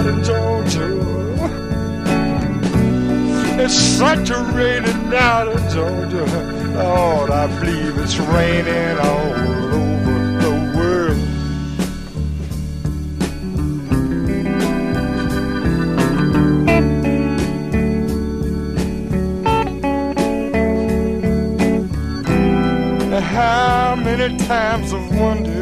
in Georgia. It's saturated down in Georgia. Lord, I believe it's raining all over the world. How many times I've wondered